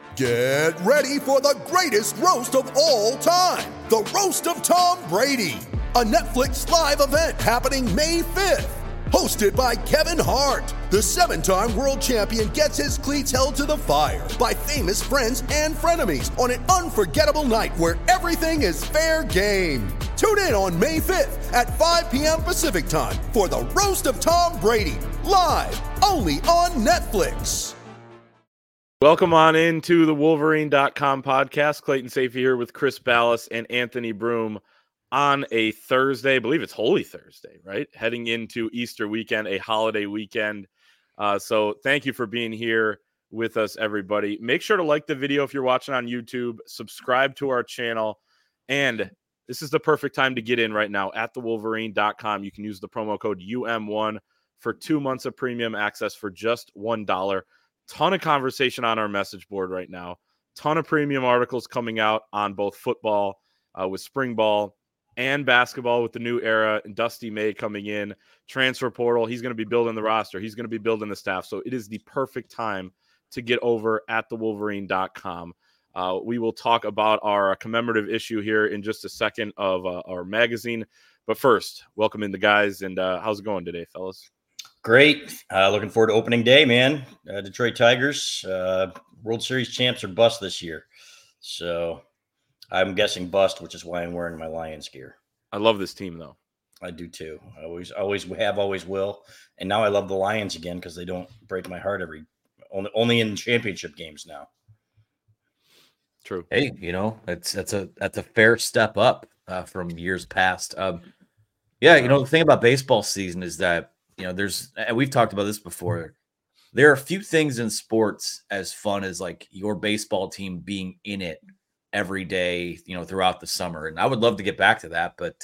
Get ready for the greatest roast of all time, the Roast of Tom Brady, a Netflix live event happening May 5th. Hosted by Kevin Hart, the 7-time world champion gets his cleats held to the fire by famous friends and frenemies on an unforgettable night where everything is fair game. Tune in on May 5th at 5 p.m. Pacific time for the Roast of Tom Brady, live only on Netflix. Welcome on into the Wolverine.com podcast. Clayton Sayfie here with Chris Ballas and Anthony Broom on a Thursday. I believe it's Holy Thursday, right? Heading into Easter weekend, a holiday weekend. So thank you for being here with us, everybody. Make sure to like the video if you're watching on YouTube. Subscribe to our channel. And this is the perfect time to get in right now at thewolverine.com. You can use the promo code UM1 for 2 months of premium access for just $1. Ton of conversation on our message board right now. Ton of premium articles coming out on both football with spring ball and basketball with the new era. And Dusty May coming in, transfer portal. He's going to be building the roster. He's going to be building the staff. So it is the perfect time to get over at thewolverine.com. We will talk about our commemorative issue here in just a second of our magazine. But first, welcome in the guys. And how's it going today, fellas? Great. Looking forward to opening day, man. Detroit Tigers, World Series champs or bust this year. So I'm guessing bust, which is why I'm wearing my Lions gear. I love this team, though. I do, too. I always have, always will. And now I love the Lions again because they don't break my heart only in championship games now. True. Hey, that's a fair step up from years past. The thing about baseball season is that, and we've talked about this before. There are a few things in sports as fun as like your baseball team being in it every day, throughout the summer. And I would love to get back to that, but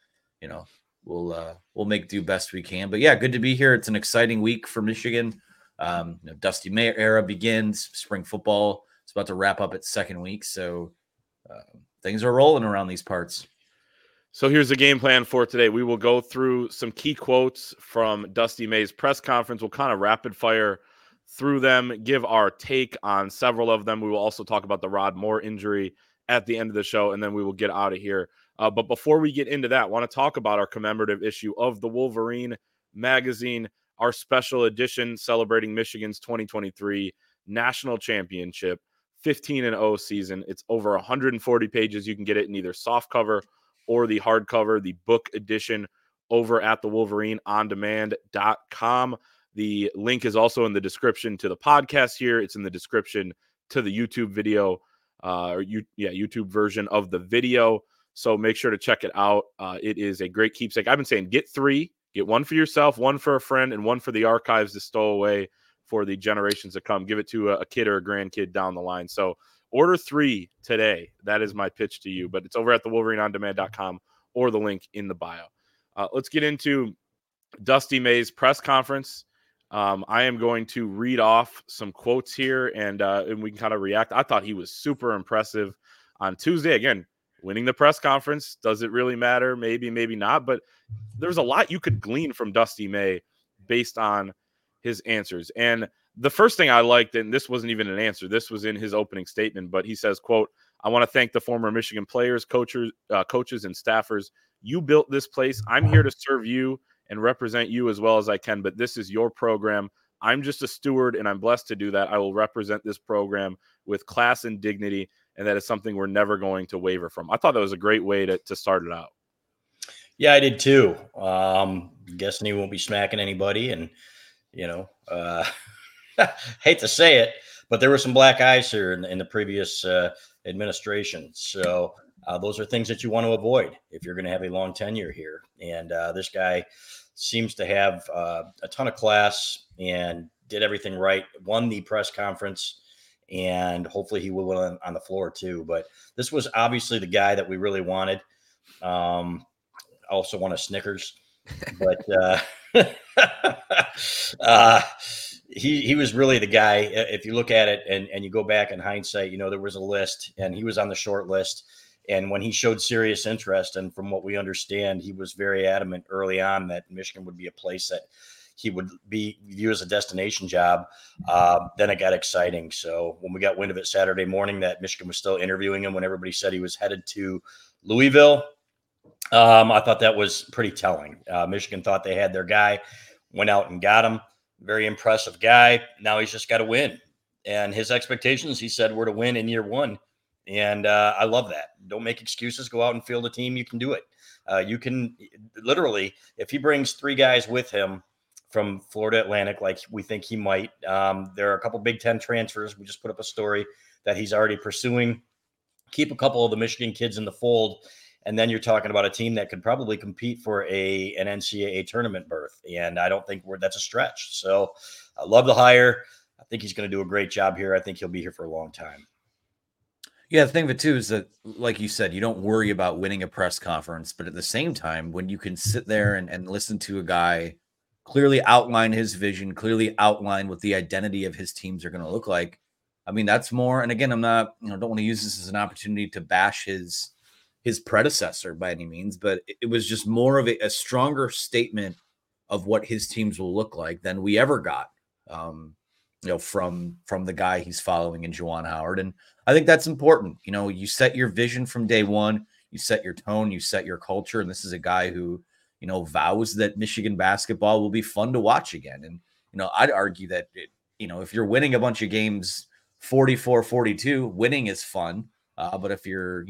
we'll make do best we can. But yeah, good to be here. It's an exciting week for Michigan. Dusty May era begins. Spring football is about to wrap up its second week, so things are rolling around these parts. So here's the game plan for today. We will go through some key quotes from Dusty May's press conference. We'll kind of rapid fire through them, give our take on several of them. We will also talk about the Rod Moore injury at the end of the show, and then we will get out of here. But before we get into that, I want to talk about our commemorative issue of the Wolverine magazine, our special edition celebrating Michigan's 2023 national championship, 15-0 season. It's over 140 pages. You can get it in either softcover or the hardcover, the book edition, over at thewolverineondemand.com. The link is also in the description to the podcast here. It's in the description to the YouTube video, YouTube version of the video. So make sure to check it out. It is a great keepsake. I've been saying get 3, get one for yourself, one for a friend, and one for the archives to stow away for the generations to come. Give it to a kid or a grandkid down the line. So order 3 today. That is my pitch to you, but it's over at thewolverineondemand.com or the link in the bio. Let's get into Dusty May's press conference. I am going to read off some quotes here and we can kind of react. I thought he was super impressive on Tuesday. Again, winning the press conference. Does it really matter? Maybe, maybe not. But there's a lot you could glean from Dusty May based on his answers. And the first thing I liked, and this wasn't even an answer, this was in his opening statement, but he says, quote, "I want to thank the former Michigan players, coaches, and staffers. You built this place. I'm here to serve you and represent you as well as I can, but this is your program. I'm just a steward, and I'm blessed to do that. I will represent this program with class and dignity, and that is something we're never going to waver from." I thought that was a great way to start it out. Yeah, I did too. Guessing he won't be smacking anybody, and hate to say it, but there were some black eyes here in the previous administration. So those are things that you want to avoid if you're going to have a long tenure here. And this guy seems to have a ton of class and did everything right, won the press conference, and hopefully he will win on the floor too. But this was obviously the guy that we really wanted. I also want a Snickers, but he was really the guy. If you look at it and you go back in hindsight, there was a list and he was on the short list. And when he showed serious interest, and from what we understand, he was very adamant early on that Michigan would be a place that he would be viewed as a destination job, then it got exciting. So when we got wind of it Saturday morning that Michigan was still interviewing him when everybody said he was headed to Louisville, I thought that was pretty telling. Michigan thought they had their guy, went out and got him. Very impressive guy. Now he's just got to win. And his expectations, he said, were to win in year one. And I love that. Don't make excuses. Go out and field a team. You can do it. You can literally, if he brings 3 guys with him from Florida Atlantic, like we think he might, there are a couple Big Ten transfers. We just put up a story that he's already pursuing. Keep a couple of the Michigan kids in the fold. And then you're talking about a team that could probably compete for an NCAA tournament berth. And I don't think that's a stretch. So I love the hire. I think he's going to do a great job here. I think he'll be here for a long time. Yeah, the thing of it too is that, like you said, you don't worry about winning a press conference, but at the same time, when you can sit there and listen to a guy clearly outline his vision, clearly outline what the identity of his teams are going to look like, I mean, that's more. And again, I'm not, don't want to use this as an opportunity to bash his predecessor by any means, but it was just more of a stronger statement of what his teams will look like than we ever got, from the guy he's following in Juwan Howard. And I think that's important. You set your vision from day one, you set your tone, you set your culture. And this is a guy who, vows that Michigan basketball will be fun to watch again. And, I'd argue that, if you're winning a bunch of games, 44-42, winning is fun. But if you're,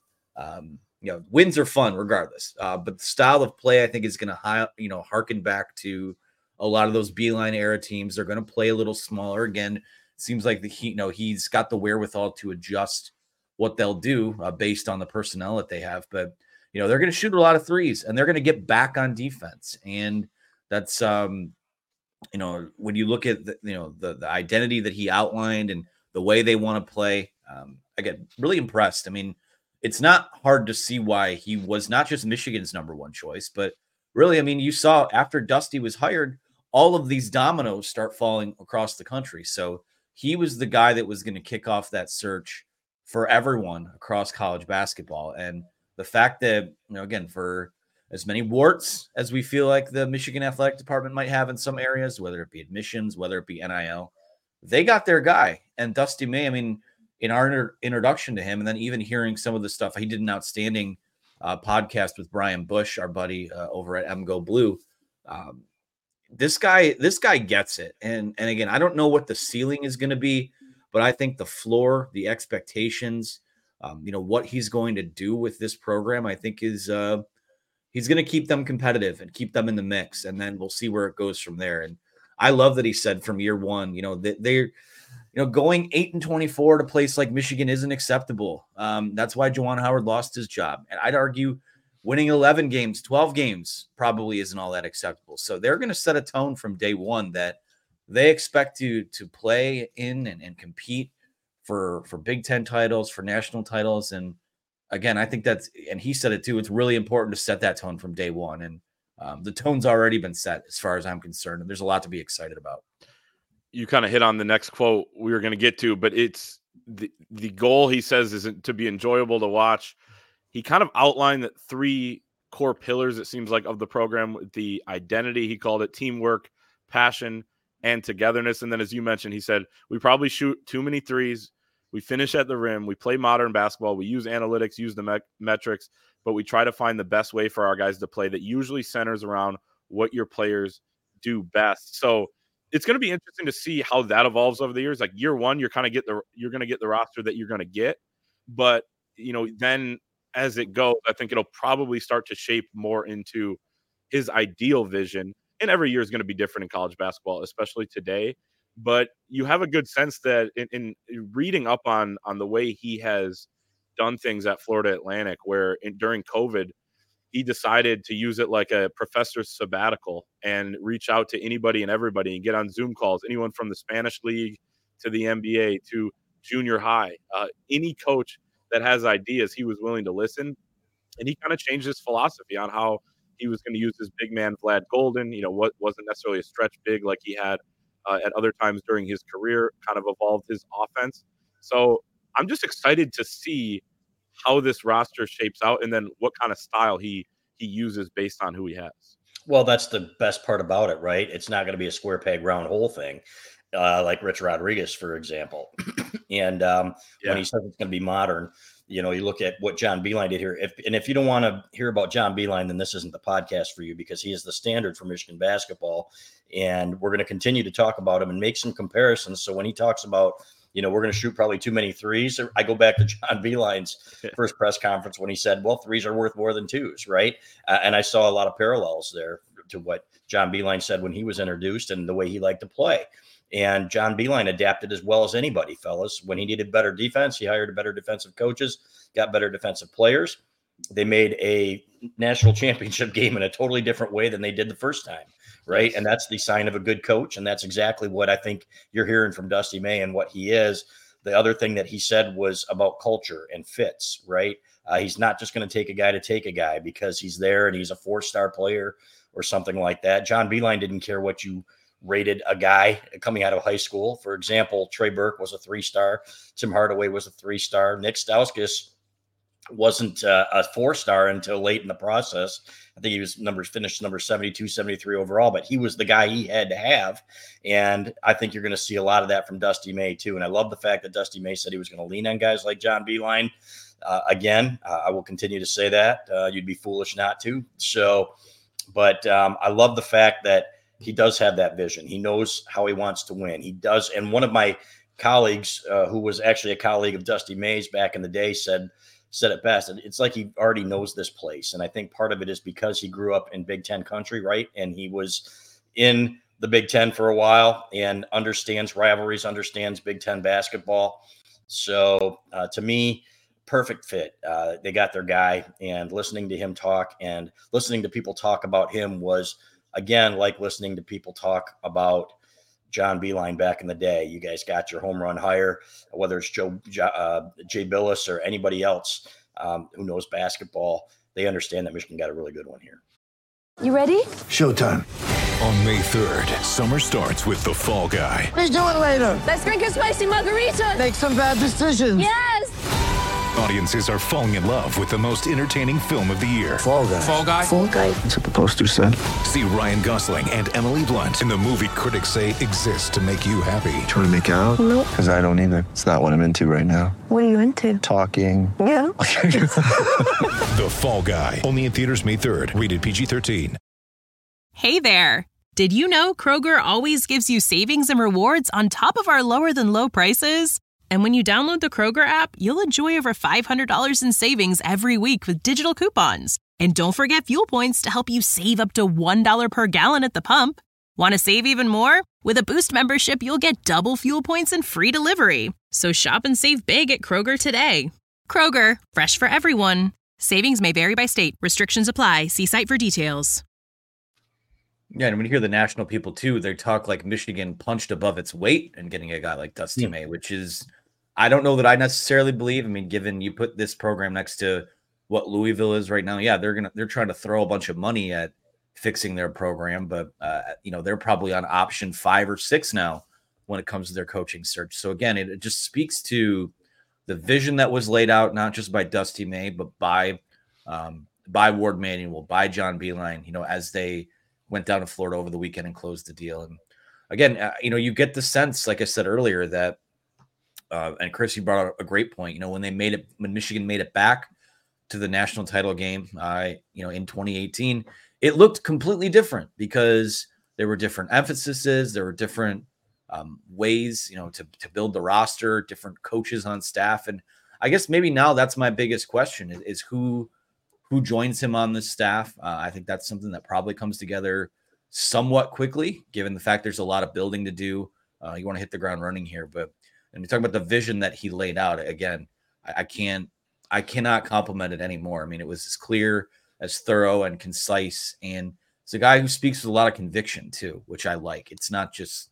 wins are fun regardless. But the style of play, I think, is going to, harken back to a lot of those Beeline era teams. They're going to play a little smaller. Again, it seems like he's got the wherewithal to adjust what they'll do based on the personnel that they have. But, they're going to shoot a lot of threes and they're going to get back on defense. And that's, when you look at the identity that he outlined and the way they want to play, again, really impressed. I mean, it's not hard to see why he was not just Michigan's number one choice, but really, I mean, you saw after Dusty was hired, all of these dominoes start falling across the country. So he was the guy that was going to kick off that search for everyone across college basketball. And the fact that, again, for as many warts as we feel like the Michigan athletic department might have in some areas, whether it be admissions, whether it be NIL, they got their guy. And Dusty May, I mean, in our introduction to him, and then even hearing some of the stuff, he did an outstanding podcast with Brian Bush, our buddy over at MGO Blue. This guy gets it. And again, I don't know what the ceiling is going to be, but I think the floor, the expectations, what he's going to do with this program, I think is he's going to keep them competitive and keep them in the mix. And then we'll see where it goes from there. And I love that he said from year one, that they're, going 8-24 to a place like Michigan isn't acceptable. That's why Juwan Howard lost his job. And I'd argue winning 11 games, 12 games probably isn't all that acceptable. So they're going to set a tone from day one that they expect to play in and compete for Big Ten titles, for national titles. And again, I think and he said it too, it's really important to set that tone from day one. And the tone's already been set as far as I'm concerned. And there's a lot to be excited about. You kind of hit on the next quote we were going to get to, but it's the goal, he says, isn't to be enjoyable to watch. He kind of outlined that 3 core pillars, it seems like, of the program: the identity, he called it, teamwork, passion, and togetherness. And then, as you mentioned, he said, we probably shoot too many threes. We finish at the rim. We play modern basketball. We use analytics, use the metrics, but we try to find the best way for our guys to play that usually centers around what your players do best. So it's going to be interesting to see how that evolves over the years. Like year one, you're going to get the roster that you're going to get, but then as it goes, I think it'll probably start to shape more into his ideal vision. And every year is going to be different in college basketball, especially today. But you have a good sense that in reading up on the way he has done things at Florida Atlantic, where during COVID, he decided to use it like a professor's sabbatical and reach out to anybody and everybody and get on Zoom calls, anyone from the Spanish league to the NBA to junior high, any coach that has ideas, he was willing to listen. And he kind of changed his philosophy on how he was going to use his big man, Vlad Golden, what wasn't necessarily a stretch big like he had at other times during his career, kind of evolved his offense. So I'm just excited to see how this roster shapes out and then what kind of style he uses based on who he has. Well, that's the best part about it, right? It's not going to be a square peg round hole thing, like Rich Rodriguez, for example. And when he says it's going to be modern, you look at what John Beilein did here. If you don't want to hear about John Beilein, then this isn't the podcast for you, because he is the standard for Michigan basketball. And we're going to continue to talk about him and make some comparisons. So when he talks about, we're going to shoot probably too many threes, I go back to John Beilein's first press conference when he said, well, threes are worth more than twos, right? And I saw a lot of parallels there to what John Beilein said when he was introduced and the way he liked to play. And John Beilein adapted as well as anybody, fellas. When he needed better defense, he hired better defensive coaches, got better defensive players. They made a national championship game in a totally different way than they did the first time, right? Yes. And that's the sign of a good coach. And that's exactly what I think you're hearing from Dusty May and what he is. The other thing that he said was about culture and fits, right? He's not just going to take a guy because he's there and he's a 4-star player or something like that. John Beilein didn't care what you rated a guy coming out of high school. For example, Trey Burke was a 3-star. Tim Hardaway was a 3-star. Nick Stauskas wasn't a 4-star until late in the process. I think he was finished number 72, 73 overall, but he was the guy he had to have. And I think you're going to see a lot of that from Dusty May too. And I love the fact that Dusty May said he was going to lean on guys like John Beilein. Again, I will continue to say that. You'd be foolish not to. So, but I love the fact that he does have that vision. He knows how he wants to win. He does. And one of my colleagues, who was actually a colleague of Dusty May's back in the day, said it best. It's like he already knows this place. And I think part of it is because he grew up in Big Ten country, right? And he was in the Big Ten for a while and understands rivalries, understands Big Ten basketball. So to me, perfect fit. They got their guy, and listening to him talk and listening to people talk about him was, again, like listening to people talk about John Beilein back in the day. You guys got your home run hire, whether it's Jay Billis or anybody else who knows basketball. They understand that Michigan got a really good one here. You ready? Showtime. On May 3rd, summer starts with The Fall Guy. Let's do it later. Let's drink a spicy margarita. Make some bad decisions. Yes. Audiences are falling in love with the most entertaining film of the year. Fall Guy. Fall Guy? Fall Guy. That's what the poster said. See Ryan Gosling and Emily Blunt in the movie critics say exists to make you happy. Trying to make it out? Nope. Because I don't either. It's not what I'm into right now. What are you into? Talking. Yeah. The Fall Guy. Only in theaters May 3rd. Rated PG-13. Hey there. Did you know Kroger always gives you savings and rewards on top of our lower than low prices? And when you download the Kroger app, you'll enjoy over $500 in savings every week with digital coupons. And don't forget fuel points to help you save up to $1 per gallon at the pump. Want to save even more? With a Boost membership, you'll get double fuel points and free delivery. So shop and save big at Kroger today. Kroger, fresh for everyone. Savings may vary by state. Restrictions apply. See site for details. Yeah, and when you hear the national people too, they talk like Michigan punched above its weight and getting a guy like Dusty May, which is, I don't know that I necessarily believe. I mean, given you put this program next to what Louisville is right now, yeah, they're trying to throw a bunch of money at fixing their program, but they're probably on option 5 or 6 now when it comes to their coaching search. So again, it just speaks to the vision that was laid out, not just by Dusty May, but by Ward Manuel, by John Beilein, as they went down to Florida over the weekend and closed the deal. And again, you get the sense, like I said earlier, that and Chris, you brought up a great point. When Michigan made it back to the national title game, in 2018, it looked completely different because there were different emphases, there were different ways, to build the roster, different coaches on staff, and I guess maybe now that's my biggest question is who joins him on this staff. I think that's something that probably comes together somewhat quickly, given the fact there's a lot of building to do. You want to hit the ground running here, but. And we talk about the vision that he laid out. Again, I cannot compliment it anymore. I mean, it was as clear, as thorough, and concise. And it's a guy who speaks with a lot of conviction too, which I like. It's not just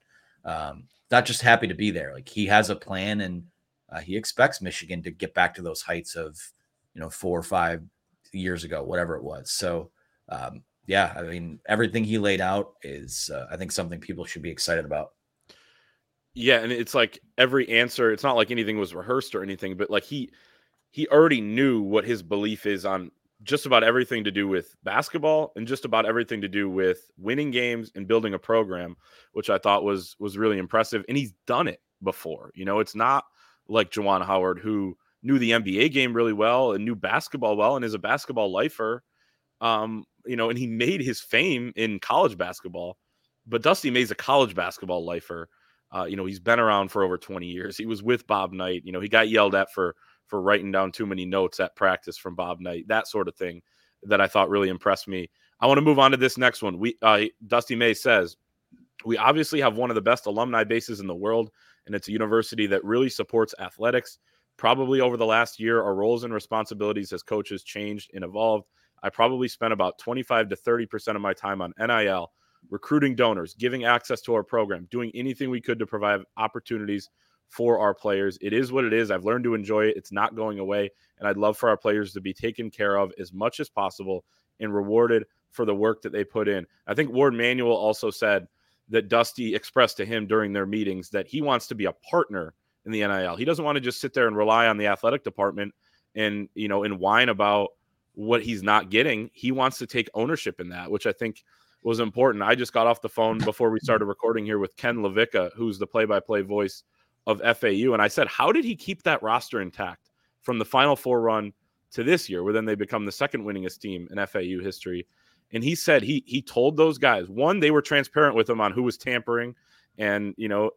happy to be there. Like, he has a plan, and he expects Michigan to get back to those heights of 4 or 5 years ago, whatever it was. So yeah, I mean, everything he laid out is I think something people should be excited about. Yeah, and it's like every answer, it's not like anything was rehearsed or anything, but like he already knew what his belief is on just about everything to do with basketball and just about everything to do with winning games and building a program, which I thought was really impressive. And he's done it before. It's not like Juwan Howard, who knew the NBA game really well and knew basketball well and is a basketball lifer. And he made his fame in college basketball. But Dusty May's a college basketball lifer. He's been around for over 20 years. He was with Bob Knight. He got yelled at for writing down too many notes at practice from Bob Knight, that sort of thing that I thought really impressed me. I want to move on to this next one. Dusty May says, we obviously have one of the best alumni bases in the world, and it's a university that really supports athletics. Probably over the last year, our roles and responsibilities as coaches changed and evolved. I probably spent about 25 to 30% of my time on NIL, recruiting donors, giving access to our program, doing anything we could to provide opportunities for our players. It is what it is. I've learned to enjoy it. It's not going away. And I'd love for our players to be taken care of as much as possible and rewarded for the work that they put in. I think Ward Manuel also said that Dusty expressed to him during their meetings that he wants to be a partner in the NIL. He doesn't want to just sit there and rely on the athletic department and whine about what he's not getting. He wants to take ownership in that, which I think was important. I just got off the phone before we started recording here with Ken Levica, who's the play-by-play voice of FAU. And I said, how did he keep that roster intact from the Final Four run to this year, where then they become the second winningest team in FAU history? And he said he told those guys, one, they were transparent with him on who was tampering. And,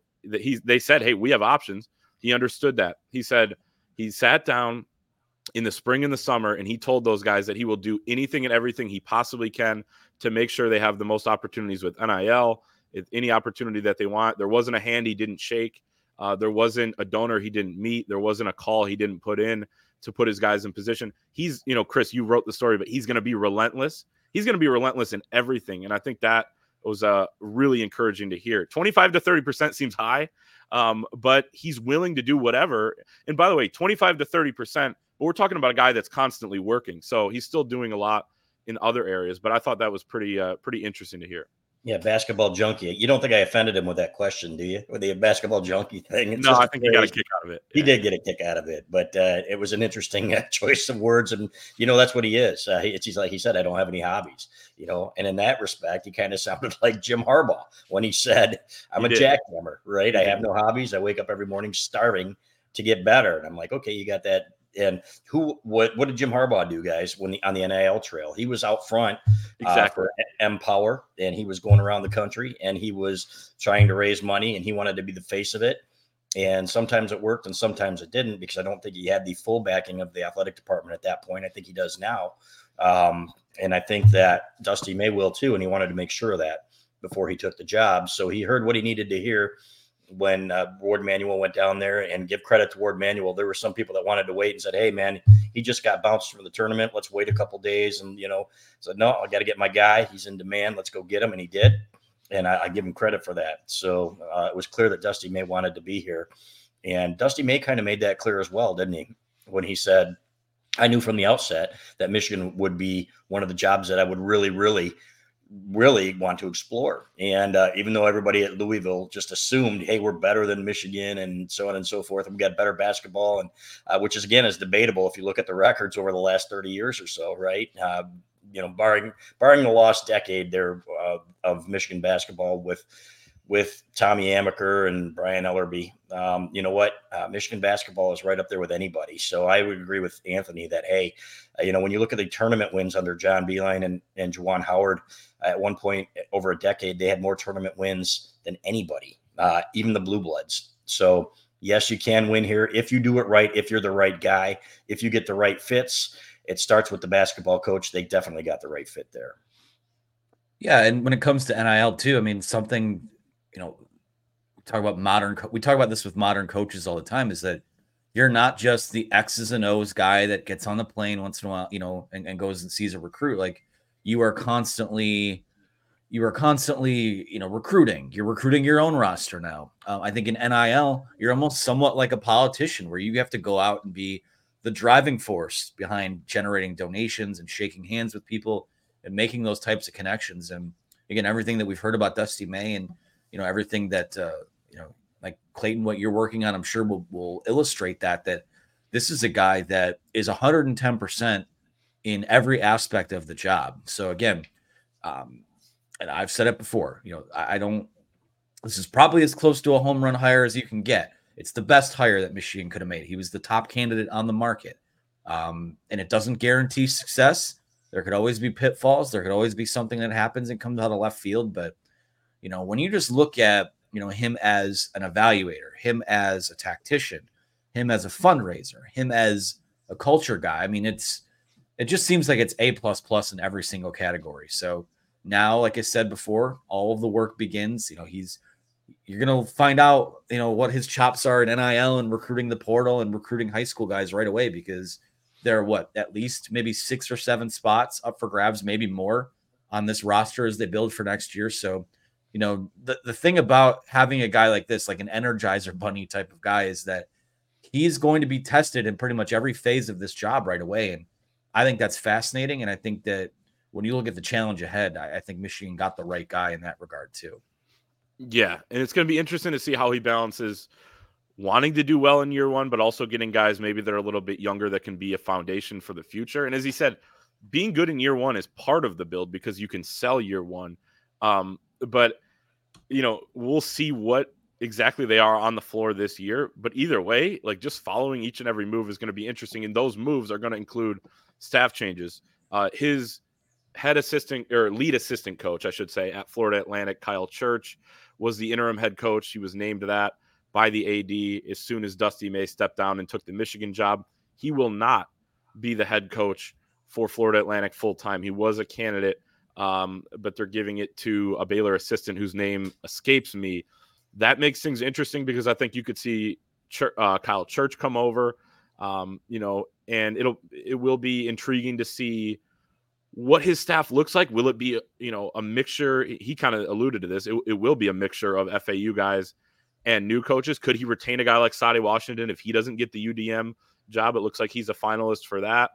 they said, hey, we have options. He understood that. He said he sat down in the spring and the summer, and he told those guys that he will do anything and everything he possibly can to make sure they have the most opportunities with NIL, any opportunity that they want. There wasn't a hand he didn't shake. There wasn't a donor he didn't meet. There wasn't a call he didn't put in to put his guys in position. He's, Chris, you wrote the story, but he's going to be relentless. He's going to be relentless in everything. And I think that was really encouraging to hear. 25 to 30% seems high, but he's willing to do whatever. And by the way, 25 to 30%, but we're talking about a guy that's constantly working. So he's still doing a lot in other areas, but I thought that was pretty interesting to hear. Yeah, basketball junkie. You don't think I offended him with that question, do you? With the baskeball junkie thing? It's no, I think he got a kick out of it. He did get a kick out of it, but it was an interesting choice of words, and that's what he is. He's like he said, I don't have any hobbies, And in that respect, he kind of sounded like Jim Harbaugh when he said, "I'm a jackhammer, right? I have no hobbies. I wake up every morning starving to get better." And I'm like, okay, you got that. And what did Jim Harbaugh do, guys, on the NIL trail? He was out front for Empower, and he was going around the country, and he was trying to raise money, and he wanted to be the face of it. And sometimes it worked, and sometimes it didn't, because I don't think he had the full backing of the athletic department at that point. I think he does now. And I think that Dusty May will too, and he wanted to make sure of that before he took the job. So he heard what he needed to hear when Ward Manuel went down there. And give credit to Ward Manuel. There were some people that wanted to wait and said, hey, man, he just got bounced from the tournament. Let's wait a couple days. And, said, no, I got to get my guy. He's in demand. Let's go get him. And he did. And I give him credit for that. So it was clear that Dusty May wanted to be here. And Dusty May kind of made that clear as well, didn't he? When he said, I knew from the outset that Michigan would be one of the jobs that I would really, really want to explore. And even though everybody at Louisville just assumed, hey, we're better than Michigan and so on and so forth, and we got better basketball, and which is, again, is debatable if you look at the records over the last 30 years or so, right? Barring the lost decade there of Michigan basketball with Tommy Amaker and Brian Ellerby, Michigan basketball is right up there with anybody. So I would agree with Anthony that, hey, when you look at the tournament wins under John Beilein and Juwan Howard, at one point over a decade, they had more tournament wins than anybody, even the Blue Bloods. So yes, you can win here if you do it right, if you're the right guy, if you get the right fits. It starts with the basketball coach. They definitely got the right fit there. Yeah, and when it comes to NIL too, I mean, something, we talk about this with modern coaches all the time, is that you're not just the X's and O's guy that gets on the plane once in a while, and goes and sees a recruit. Like, you are constantly, recruiting. You're recruiting your own roster now. I think in NIL, you're almost somewhat like a politician, where you have to go out and be the driving force behind generating donations and shaking hands with people and making those types of connections. And again, everything that we've heard about Dusty May and, everything that, like Clayton, what you're working on, I'm sure will illustrate that this is a guy that is 110% in every aspect of the job. So again, and I've said it before, I don't, this is probably as close to a home run hire as you can get. It's the best hire that Michigan could have made. He was the top candidate on the market. And it doesn't guarantee success. There could always be pitfalls. There could always be something that happens and comes out of left field. But, when you just look at, him as an evaluator, him as a tactician, him as a fundraiser, him as a culture guy, I mean, it just seems like it's A++ in every single category. So now, like I said before, all of the work begins. You're going to find out, what his chops are in NIL and recruiting the portal and recruiting high school guys right away, because there are at least maybe 6 or 7 spots up for grabs, maybe more on this roster as they build for next year. So, the thing about having a guy like this, like an Energizer Bunny type of guy, is that he's going to be tested in pretty much every phase of this job right away. And I think that's fascinating. And I think that when you look at the challenge ahead, I think Michigan got the right guy in that regard too. Yeah, and it's going to be interesting to see how he balances wanting to do well in year one, but also getting guys maybe that are a little bit younger that can be a foundation for the future. And as he said, being good in year one is part of the build because you can sell year one. But, we'll see what exactly they are on the floor this year. But either way, like just following each and every move is going to be interesting. And those moves are going to include staff changes. His head assistant or lead assistant coach, I should say, at Florida Atlantic, Kyle Church, was the interim head coach. He was named that by the AD as soon as Dusty May stepped down and took the Michigan job. He will not be the head coach for Florida Atlantic full-time. He was a candidate, but they're giving it to a Baylor assistant whose name escapes me. That makes things interesting because I think you could see Kyle Church come over, and it will be intriguing to see what his staff looks like. Will it be, a mixture? He kind of alluded to this. It will be a mixture of FAU guys and new coaches. Could he retain a guy like Sadie Washington if he doesn't get the UDM job? It looks like he's a finalist for that.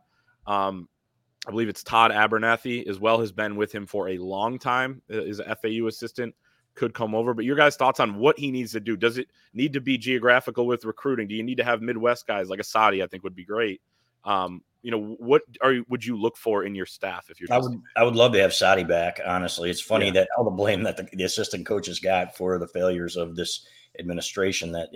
I believe it's Todd Abernathy as well, has been with him for a long time. Is an FAU assistant, could come over. But your guys' thoughts on what he needs to do? Does it need to be geographical with recruiting? Do you need to have Midwest guys like a Sadie? I think would be great. What would you look for in your staff if you're? I would love to have Sadie back. Honestly, it's funny that all the blame that the assistant coaches got for the failures of this administration. That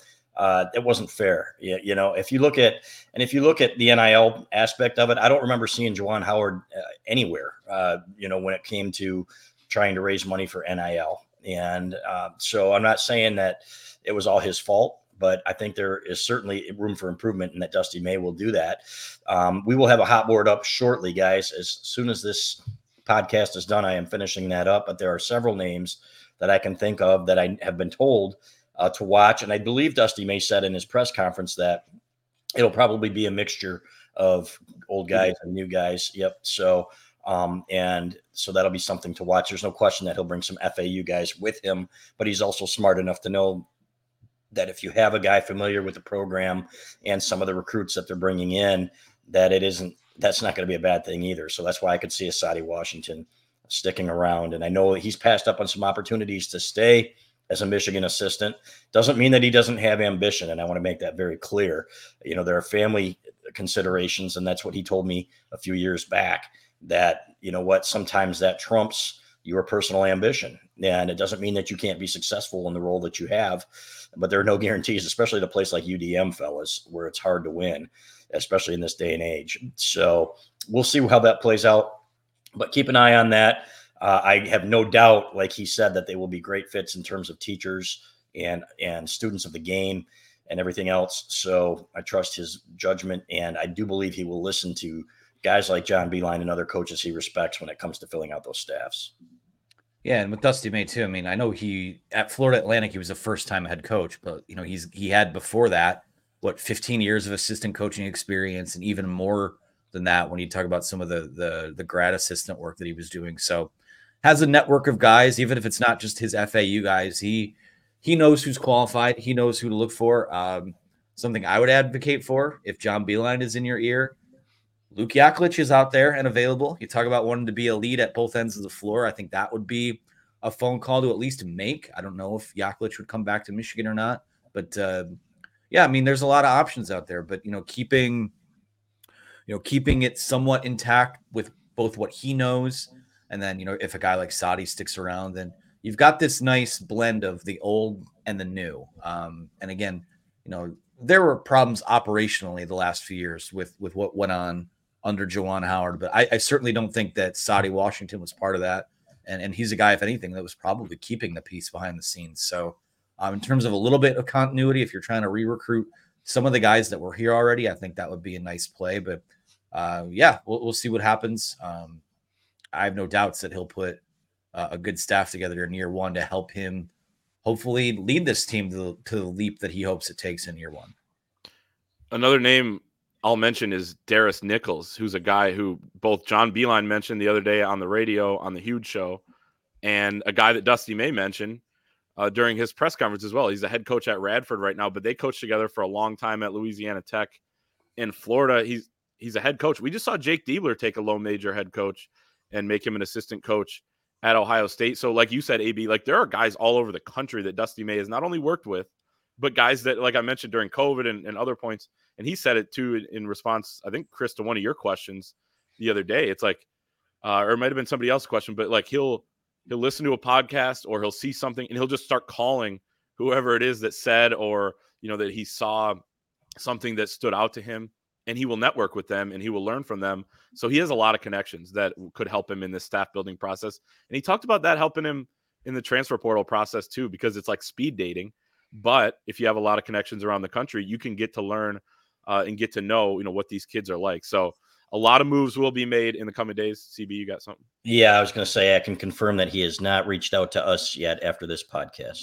it wasn't fair. If you look at the NIL aspect of it, I don't remember seeing Juwan Howard anywhere. When it came to trying to raise money for NIL, and so I'm not saying that it was all his fault. But I think there is certainly room for improvement and that Dusty May will do that. We will have a hot board up shortly, guys. As soon as this podcast is done, I am finishing that up. But there are several names that I can think of that I have been told to watch. And I believe Dusty May said in his press conference that it'll probably be a mixture of old guys and new guys. Yep. So, and so that'll be something to watch. There's no question that he'll bring some FAU guys with him, but he's also smart enough to know that if you have a guy familiar with the program and some of the recruits that they're bringing in, that's not going to be a bad thing either. So that's why I could see a Sadie Washington sticking around. And I know he's passed up on some opportunities to stay as a Michigan assistant. Doesn't mean that he doesn't have ambition. And I want to make that very clear. There are family considerations. And that's what he told me a few years back, that, sometimes that trumps your personal ambition. And it doesn't mean that you can't be successful in the role that you have, but there are no guarantees, especially at a place like UDM, fellas, where it's hard to win, especially in this day and age. So we'll see how that plays out, but keep an eye on that. I have no doubt, like he said, that they will be great fits in terms of teachers and students of the game and everything else. So I trust his judgment, and I do believe he will listen to guys like John Beilein and other coaches he respects when it comes to filling out those staffs. Yeah, and with Dusty May too. I mean, I know at Florida Atlantic he was a first-time head coach, but he had before that 15 years of assistant coaching experience, and even more than that when you talk about some of the grad assistant work that he was doing. So has a network of guys, even if it's not just his FAU guys. He knows who's qualified. He knows who to look for. Something I would advocate for, if John Beilein is in your ear, Luke Yaklich is out there and available. You talk about wanting to be a lead at both ends of the floor. I think that would be a phone call to at least make. I don't know if Yaklich would come back to Michigan or not, but there's a lot of options out there. But keeping keeping it somewhat intact with both what he knows, and then, if a guy like Sadi sticks around, then you've got this nice blend of the old and the new. And again, there were problems operationally the last few years with what went on under Juwan Howard, but I certainly don't think that Sadi Washington was part of that. And he's a guy, if anything, that was probably keeping the peace behind the scenes. So in terms of a little bit of continuity, if you're trying to re-recruit some of the guys that were here already, I think that would be a nice play. But we'll see what happens. I have no doubts that he'll put a good staff together in year one to help him hopefully lead this team to the leap that he hopes it takes in year one. Another name I'll mention is Darius Nichols, who's a guy who both John Beilein mentioned the other day on the radio on the Huge Show, and a guy that Dusty May mentioned during his press conference as well. He's a head coach at Radford right now, but they coached together for a long time at Louisiana Tech in Florida. He's a head coach. We just saw Jake Diebler take a low major head coach and make him an assistant coach at Ohio State. So like you said, AB, like there are guys all over the country that Dusty May has not only worked with, but guys that, like I mentioned during COVID and other points, and he said it too in response, I think, Chris, to one of your questions the other day. It's like, or it might have been somebody else's question, but like he'll listen to a podcast or he'll see something and he'll just start calling whoever it is that said, or, that he saw something that stood out to him, and he will network with them and he will learn from them. So he has a lot of connections that could help him in this staff building process. And he talked about that helping him in the transfer portal process too, because it's like speed dating. But if you have a lot of connections around the country, you can get to learn and get to know, what these kids are like. So a lot of moves will be made in the coming days. CB, you got something? Yeah, I was going to say, I can confirm that he has not reached out to us yet after this podcast.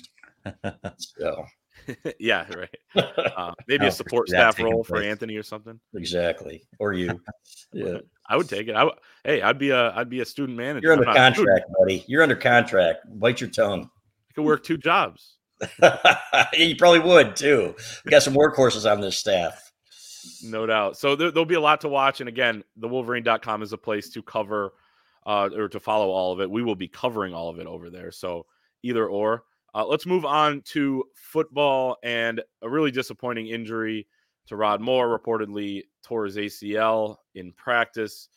So yeah, right. Maybe a support staff role for Anthony or something. Exactly. Or you. Yeah. I would take it. I'd be a student manager. You're under contract, buddy. You're under contract. Bite your tongue. I could work 2 jobs. You probably would too. We got some workhorses on this staff. No doubt. So there'll be a lot to watch. And again, thewolverine.com is a place to cover or to follow all of it. We will be covering all of it over there. So either or. Let's move on to football and a really disappointing injury to Rod Moore, reportedly tore his ACL in practice.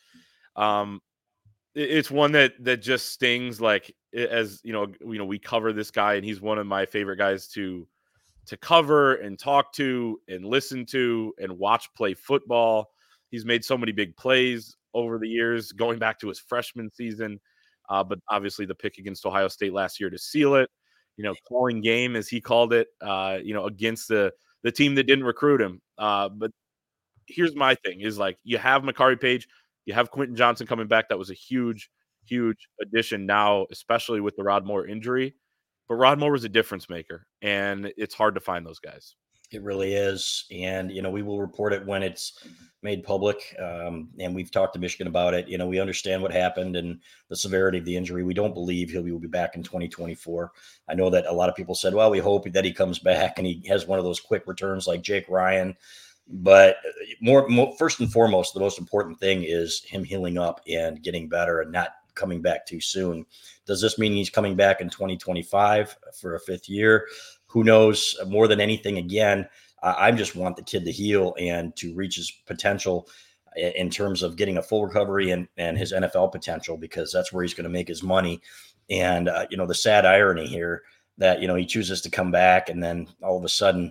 It's one that just stings. Like, as we cover this guy, and he's one of my favorite guys to cover and talk to and listen to and watch play football. He's made so many big plays over the years, going back to his freshman season, but obviously the pick against Ohio State last year to seal it. Calling game, as he called it, against the team that didn't recruit him. But here's my thing is, like, you have Makari Page, you have Quentin Johnson coming back. That was a huge, huge addition now, especially with the Rod Moore injury. But Rod Moore was a difference maker, and it's hard to find those guys. It really is. And, we will report it when it's made public. And we've talked to Michigan about it. We understand what happened and the severity of the injury. We don't believe he will be back in 2024. I know that a lot of people said, well, we hope that he comes back and he has one of those quick returns like Jake Ryan. But more first and foremost, the most important thing is him healing up and getting better and not coming back too soon. Does this mean he's coming back in 2025 for a 5th year? Who knows? More than anything, again, I just want the kid to heal and to reach his potential in terms of getting a full recovery and his NFL potential, because that's where he's going to make his money. And, the sad irony here that, he chooses to come back and then all of a sudden,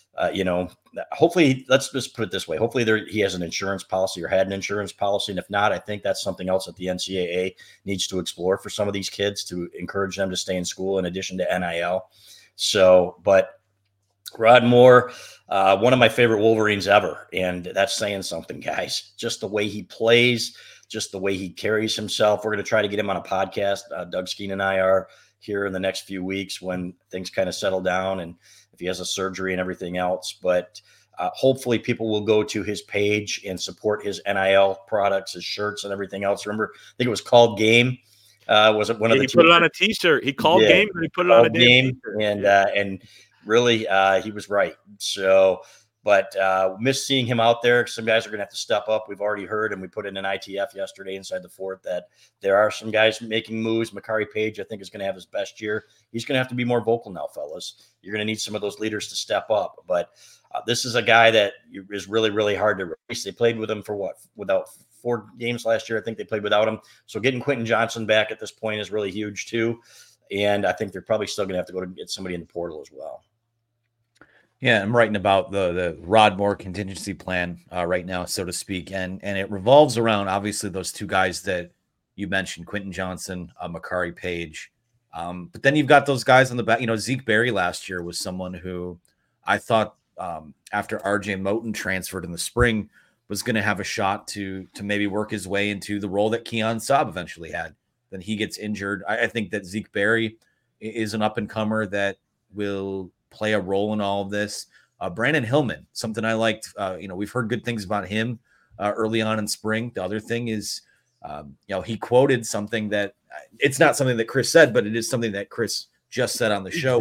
hopefully, let's just put it this way. Hopefully he has an insurance policy or had an insurance policy. And if not, I think that's something else that the NCAA needs to explore for some of these kids to encourage them to stay in school in addition to NIL. So, but Rod Moore, one of my favorite Wolverines ever. And that's saying something, guys. Just the way he plays, just the way he carries himself. We're going to try to get him on a podcast. Doug Skeen and I are here in the next few weeks when things kind of settle down and if he has a surgery and everything else. But hopefully people will go to his page and support his NIL products, his shirts and everything else. Remember, I think it was called Game. Was it one of the? He put it on a T-shirt. He called Game and he put it on a Game. And really, he was right. So, but miss seeing him out there. Some guys are going to have to step up. We've already heard, and we put in an ITF yesterday inside the fort, that there are some guys making moves. Makari Page, I think, is going to have his best year. He's going to have to be more vocal now, fellas. You're going to need some of those leaders to step up. But this is a guy that is really, really hard to replace. They played with him for without 4 games last year. I think they played without him. So getting Quentin Johnson back at this point is really huge too. And I think they're probably still going to have to go to get somebody in the portal as well. Yeah, I'm writing about the Rod Moore contingency plan right now, so to speak. And it revolves around, obviously, those 2 guys that you mentioned, Quentin Johnson, Makari Page. But then you've got those guys on the back. Zeke Berry last year was someone who I thought after RJ Moten transferred in the spring was going to have a shot to maybe work his way into the role that Keon Saab eventually had. Then he gets injured. I think that Zeke Berry is an up-and-comer that will play a role in all of this. Brandon Hillman, something I liked. We've heard good things about him early on in spring. The other thing is, he quoted something that it's not something that Chris said, but it is something that Chris just said on the show.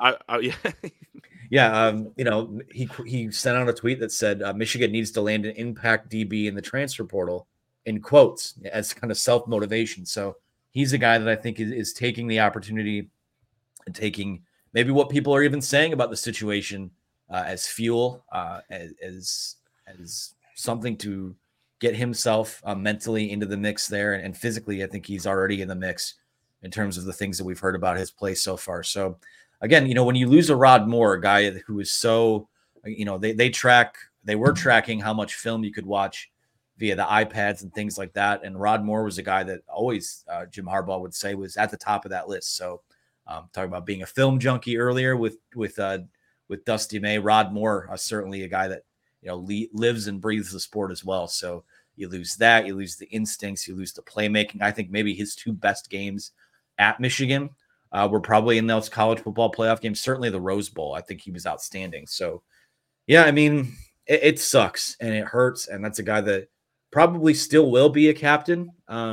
He sent out a tweet that said Michigan needs to land an impact DB in the transfer portal, in quotes, as kind of self-motivation. So he's a guy that I think is taking the opportunity and taking maybe what people are even saying about the situation as fuel, as something to get himself mentally into the mix there. And physically, I think he's already in the mix in terms of the things that we've heard about his play so far. So again, when you lose a Rod Moore, a guy who is so, they were tracking how much film you could watch via the iPads and things like that. And Rod Moore was a guy that always, Jim Harbaugh would say, was at the top of that list. So talking about being a film junkie earlier with Dusty May, Rod Moore, certainly a guy that, lives and breathes the sport as well. So you lose that, you lose the instincts, you lose the playmaking. I think maybe his 2 best games at Michigan were probably in those college football playoff games, certainly the Rose Bowl. I think he was outstanding. So, yeah, I mean, it sucks and it hurts. And that's a guy that probably still will be a captain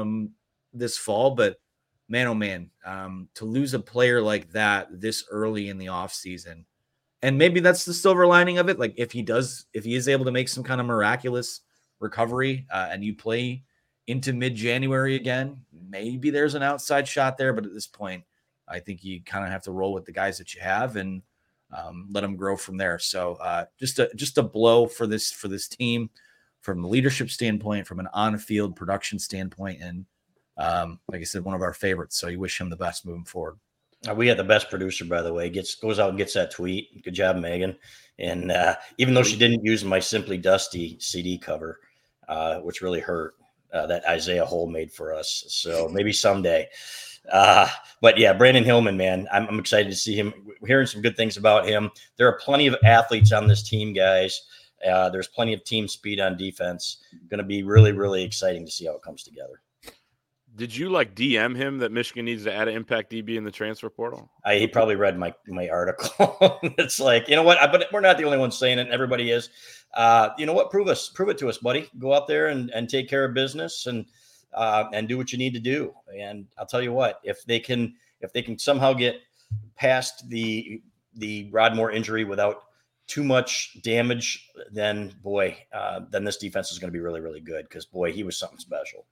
this fall. But, man, oh, man, to lose a player like that this early in the offseason, and maybe that's the silver lining of it. Like if he is able to make some kind of miraculous recovery and you play into mid-January again, maybe there's an outside shot there. But at this point, I think you kind of have to roll with the guys that you have and let them grow from there. So just a blow for this team from a leadership standpoint, from an on-field production standpoint. And like I said, one of our favorites. So you wish him the best moving forward. We had the best producer, by the way, goes out and gets that tweet. Good job, Megan. And even though she didn't use my Simply Dusty CD cover, which really hurt, that Isaiah Hole made for us. So maybe someday. But yeah, Brandon Hillman, man, I'm excited to see him. We're hearing some good things about him. There are plenty of athletes on this team, guys. There's plenty of team speed on defense. Going to be really, really exciting to see how it comes together. Did you DM him that Michigan needs to add an impact DB in the transfer portal? He probably read my article. It's like, you know what? But we're not the only ones saying it. Everybody is. You know what? Prove it to us, buddy. Go out there and take care of business and do what you need to do. And I'll tell you what, if they can somehow get past the Rod Moore injury without too much damage, then this defense is going to be really, really good. Because he was something special.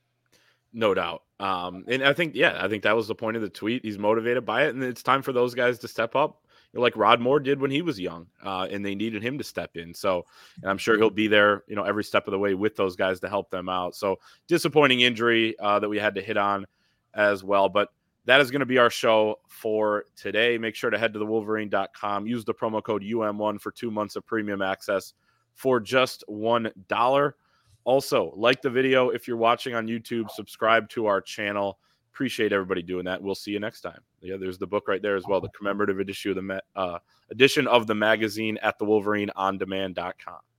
No doubt. And I think that was the point of the tweet. He's motivated by it, and it's time for those guys to step up, like Rod Moore did when he was young, and they needed him to step in. So, and I'm sure he'll be there, every step of the way with those guys to help them out. So, disappointing injury that we had to hit on as well. But that is going to be our show for today. Make sure to head to thewolverine.com. Use the promo code UM1 for 2 months of premium access for just $1. Also, like the video if you're watching on YouTube, subscribe to our channel. Appreciate everybody doing that. We'll see you next time. Yeah, there's the book right there as well, the commemorative edition of the magazine at thewolverineondemand.com.